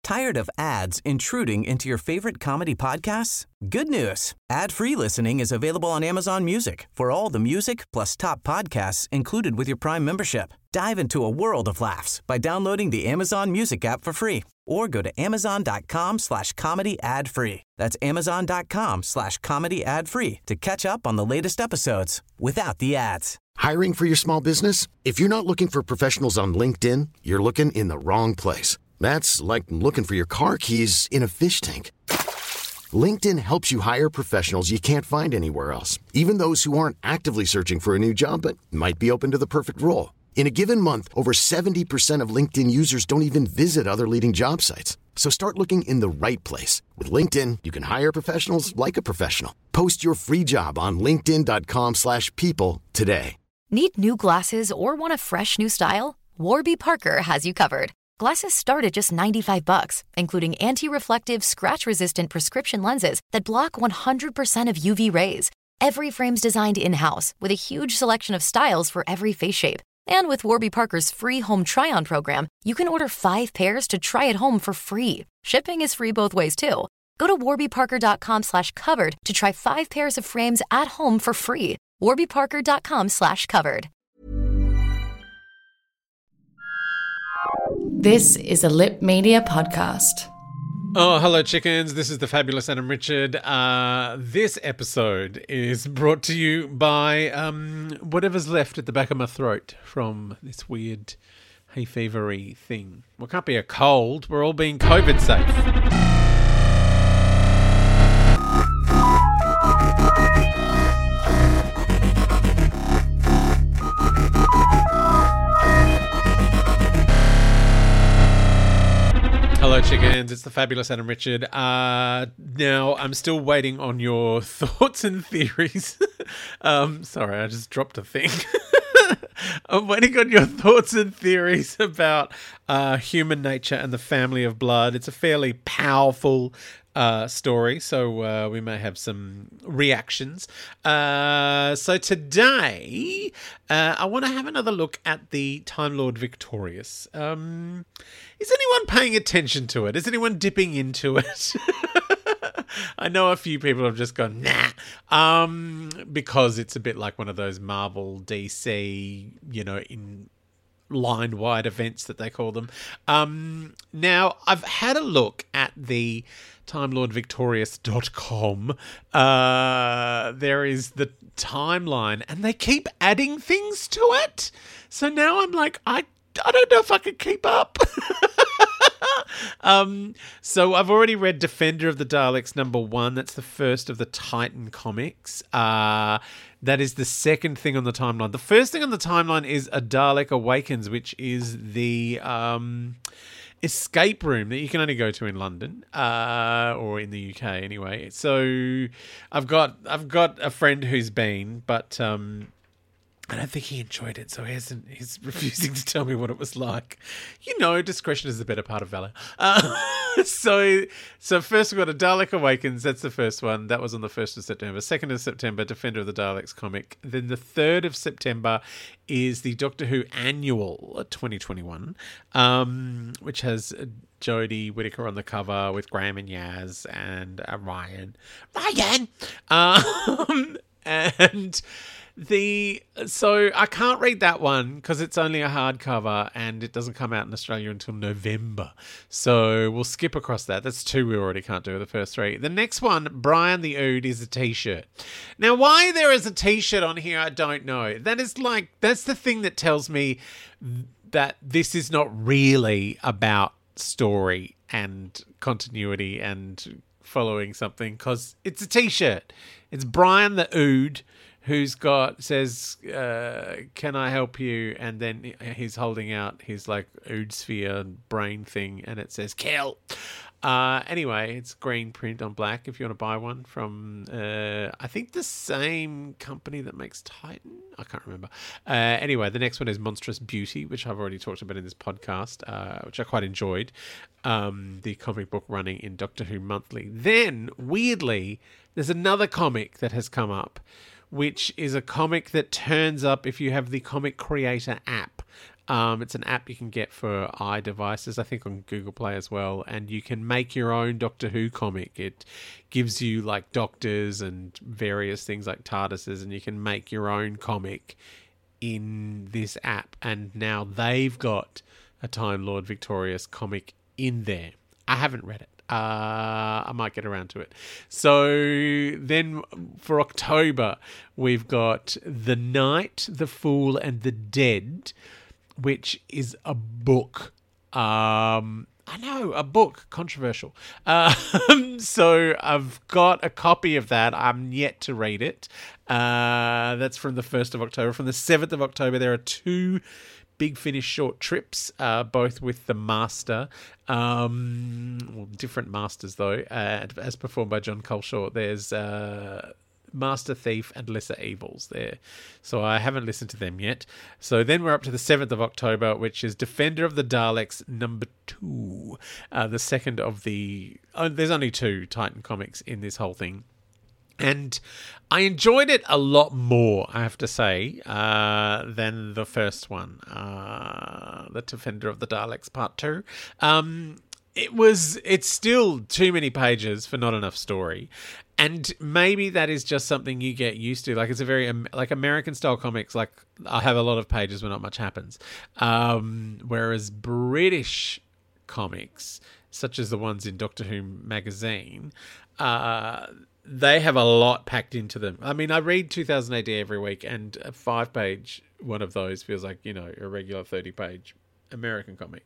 Tired of ads intruding into your favorite comedy podcasts? Good news. Ad-free listening is available on Amazon Music for all the music plus top podcasts included with your Prime membership. Dive into a world of laughs by downloading the Amazon Music app for free or go to amazon.com/comedy ad-free. That's amazon.com/comedy ad-free to catch up on the latest episodes without the ads. Hiring for your small business? If you're not looking for professionals on LinkedIn, you're looking in the wrong place. That's like looking for your car keys in a fish tank. LinkedIn helps you hire professionals you can't find anywhere else, even those who aren't actively searching for a new job but might be open to the perfect role. In a given month, over 70% of LinkedIn users don't even visit other leading job sites. So start looking in the right place. With LinkedIn, you can hire professionals like a professional. Post your free job on linkedin.com/people today. Need new glasses or want a fresh new style? Warby Parker has you covered. Glasses start at just $95, including anti-reflective, scratch-resistant prescription lenses that block 100% of UV rays. Every frame's designed in-house with a huge selection of styles for every face shape. And with Warby Parker's free home try-on program, you can order 5 pairs to try at home for free. Shipping is free both ways, too. Go to warbyparker.com/covered to try 5 pairs of frames at home for free. warbyparker.com/covered. This is a Lip Media podcast. Oh, hello, chickens. This is the fabulous Adam Richard. This episode is brought to you by whatever's left at the back of my throat from this weird hay fevery thing. Well, it can't be a cold. We're all being COVID safe. Hello, chickens. It's the fabulous Adam Richard. Now, I'm still waiting on your thoughts and theories. Sorry, I just dropped a thing. I'm waiting on your thoughts and theories about human nature and the family of blood. It's a fairly powerful story, so we may have some reactions. So today, I want to have another look at the Time Lord Victorious. Is anyone paying attention to it? Is anyone dipping into it? I know a few people have just gone, nah, because it's a bit like one of those Marvel, DC, in line-wide events that they call them. Now, I've had a look at the TimeLordVictorious.com. There is the timeline, and they keep adding things to it. So now I'm like, I don't know if I can keep up. So I've already read Defender of the Daleks #1. That's the first of the Titan comics. That is the second thing on the timeline. The first thing on the timeline is A Dalek Awakens, which is the escape room that you can only go to in London, or in the UK anyway. So I've got a friend who's been, but I don't think he enjoyed it, so he's refusing to tell me what it was like. Discretion is the better part of valor. So first we've got A Dalek Awakens. That's the first one. That was on the 1st of September. 2nd of September, Defender of the Daleks comic. Then the 3rd of September is the Doctor Who Annual 2021, which has Jodie Whittaker on the cover with Graham and Yaz and Ryan. And so I can't read that one because it's only a hardcover and it doesn't come out in Australia until November. So we'll skip across that. That's 2 we already can't do, the first 3. The next one, Brian the Ood, is a t-shirt. Now, why there is a t-shirt on here, I don't know. That's the thing that tells me that this is not really about story and continuity and following something, because it's a t-shirt. It's Brian the Ood, who's says, can I help you? And then he's holding out his Ood sphere brain thing, and it says kill. Anyway, it's green print on black if you want to buy one from, I think the same company that makes Titan. I can't remember. Anyway, the next one is Monstrous Beauty, which I've already talked about in this podcast, which I quite enjoyed. The comic book running in Doctor Who Monthly. Then, weirdly, there's another comic that has come up, which is a comic that turns up if you have the Comic Creator app. It's an app you can get for iDevices, I think on Google Play as well, and you can make your own Doctor Who comic. It gives you like doctors and various things like TARDISes, and you can make your own comic in this app. And now they've got a Time Lord Victorious comic in there. I haven't read it. I might get around to it. So then for October, we've got The Knight, the Fool, and the Dead, which is a book. I know, a book. Controversial. So I've got a copy of that. I'm yet to read it. That's from the 1st of October. From the 7th of October, there are 2 Big Finish short trips, both with the Master, different Masters though, as performed by John Culshaw. There's Master Thief and Lesser Evils there. So I haven't listened to them yet. So then we're up to the 7th of October, which is Defender of the Daleks number 2. The second of the... there's only 2 Titan comics in this whole thing. And I enjoyed it a lot more, I have to say, than the first one, the Defender of the Daleks Part 2. It's still too many pages for not enough story. And maybe that is just something you get used to. Like, it's a very, like, American-style comics, like, I have a lot of pages where not much happens. Whereas British comics, such as the ones in Doctor Who magazine, they have a lot packed into them. I mean, I read 2000 AD every week, and a 5-page one of those feels like, you know, a regular 30-page American comic.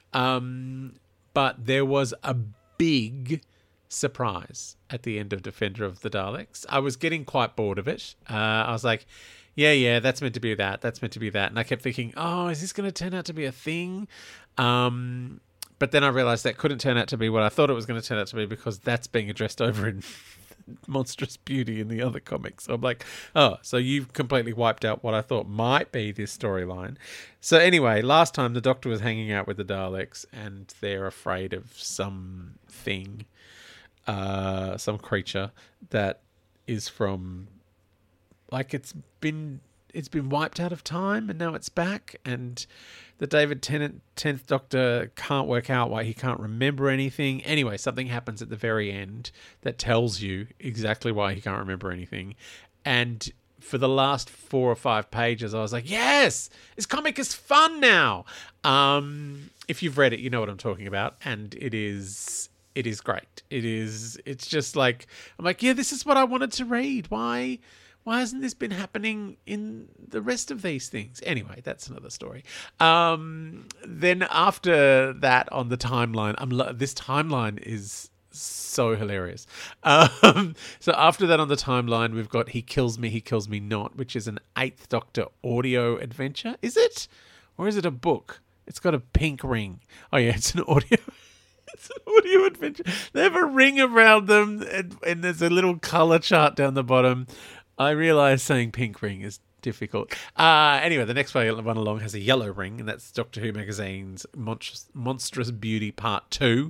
But there was a big surprise at the end of Defender of the Daleks. I was getting quite bored of it. I was like, yeah, that's meant to be that. That's meant to be that. And I kept thinking, oh, is this going to turn out to be a thing? But then I realized that couldn't turn out to be what I thought it was going to turn out to be, because that's being addressed over in Monstrous Beauty in the other comics. So I'm like, oh, so you've completely wiped out what I thought might be this storyline. So anyway, last time the Doctor was hanging out with the Daleks, and they're afraid of something, some creature that is from, like, it's been wiped out of time, and now it's back, and the David Tennant 10th Doctor can't work out why he can't remember anything. Anyway, something happens at the very end that tells you exactly why he can't remember anything. And for the last 4 or 5 pages, I was like, yes, this comic is fun now. If you've read it, you know what I'm talking about. And it is great. It's just like, I'm like, yeah, this is what I wanted to read. Why hasn't this been happening in the rest of these things? Anyway, that's another story. Then after that on the timeline, this timeline is so hilarious. So after that on the timeline, we've got He Kills Me Not, which is an 8th Doctor audio adventure. Is it? Or is it a book? It's got a pink ring. Oh yeah, it's an audio... It's an audio adventure. They have a ring around them, and there's a little colour chart down the bottom. I realise saying pink ring is difficult. Anyway, the next one along has a yellow ring, and that's Doctor Who Magazine's Monstrous Beauty Part 2.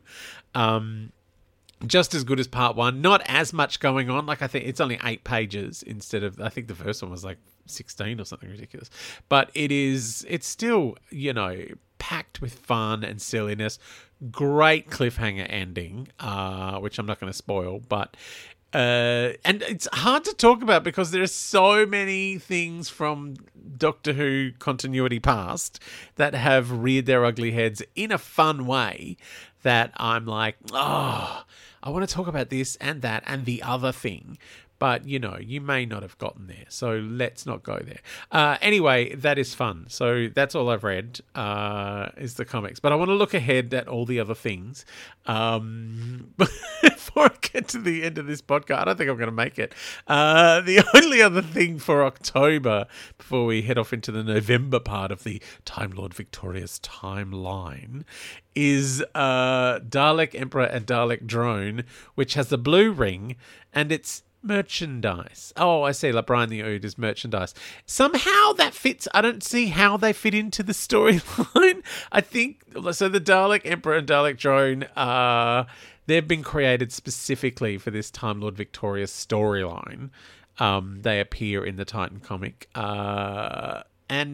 Just as good as Part 1. Not as much going on. Like, I think it's only 8 pages instead of, I think the first one was like 16 or something ridiculous. But it's still, you know, packed with fun and silliness. Great cliffhanger ending, which I'm not going to spoil, but... and it's hard to talk about because there are so many things from Doctor Who continuity past that have reared their ugly heads in a fun way that I'm like, oh, I want to talk about this and that and the other thing. But, you know, you may not have gotten there, so let's not go there. Anyway, that is fun. So that's all I've read is the comics. But I want to look ahead at all the other things. Before I get to the end of this podcast, I don't think I'm going to make it. The only other thing for October, before we head off into the November part of the Time Lord Victorious timeline, is Dalek Emperor and Dalek Drone, which has the blue ring, and it's merchandise. Oh, I see. Like Brian the Ood is merchandise. Somehow that fits. I don't see how they fit into the storyline. I think so. The Dalek Emperor and Dalek Drone, they've been created specifically for this Time Lord Victorious storyline. They appear in the Titan comic, and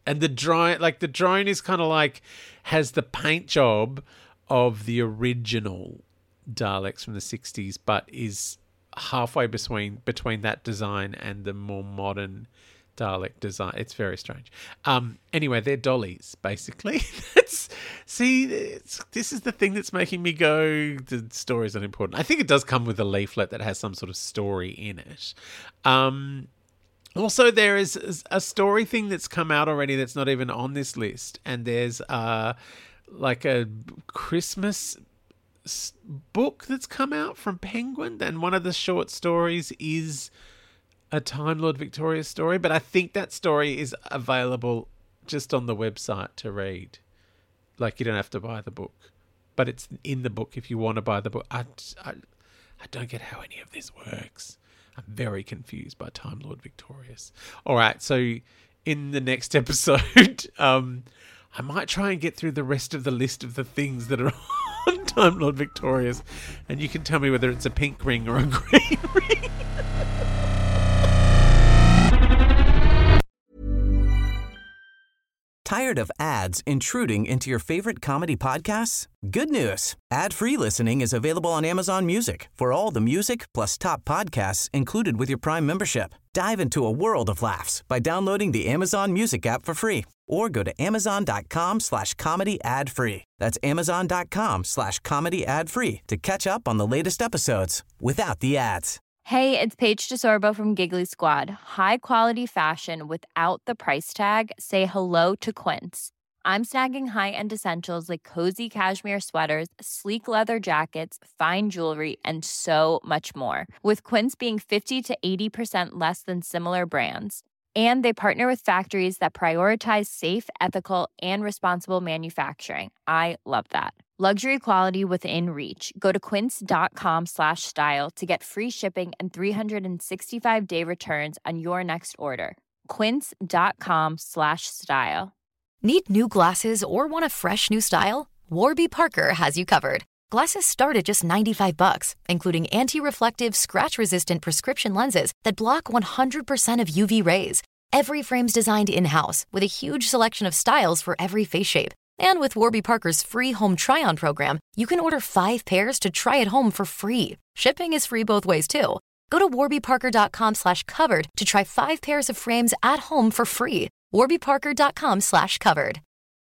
And the drone is kind of like has the paint job of the original Daleks from the 60s, but is halfway between that design and the more modern Dalek design. It's very strange. Anyway, they're dollies, basically. This is the thing that's making me go, the story's not important. I think it does come with a leaflet that has some sort of story in it. Also, there is a story thing that's come out already that's not even on this list. And there's like a Christmas book that's come out from Penguin. And one of the short stories is a Time Lord Victorious story, but I think that story is available just on the website to read. Like, you don't have to buy the book, but it's in the book if you want to buy the book. I don't get how any of this works. I'm very confused by Time Lord Victorious. All right, so in the next episode, I might try and get through the rest of the list of the things that are on Time Lord Victorious, and you can tell me whether it's a pink ring or a green ring. Tired of ads intruding into your favorite comedy podcasts? Good news. Ad-free listening is available on Amazon Music for all the music plus top podcasts included with your Prime membership. Dive into a world of laughs by downloading the Amazon Music app for free or go to amazon.com/comedy ad-free. That's amazon.com/comedy ad-free to catch up on the latest episodes without the ads. Hey, it's Paige DeSorbo from Giggly Squad. High quality fashion without the price tag. Say hello to Quince. I'm snagging high-end essentials like cozy cashmere sweaters, sleek leather jackets, fine jewelry, and so much more. With Quince being 50 to 80% less than similar brands. And they partner with factories that prioritize safe, ethical, and responsible manufacturing. I love that. Luxury quality within reach. Go to quince.com/style to get free shipping and 365-day returns on your next order. Quince.com/style. Need new glasses or want a fresh new style? Warby Parker has you covered. Glasses start at just $95, including anti-reflective, scratch-resistant prescription lenses that block 100% of UV rays. Every frame's designed in-house with a huge selection of styles for every face shape. And with Warby Parker's free home try-on program, you can order 5 pairs to try at home for free. Shipping is free both ways, too. Go to warbyparker.com/covered to try 5 pairs of frames at home for free. warbyparker.com/covered.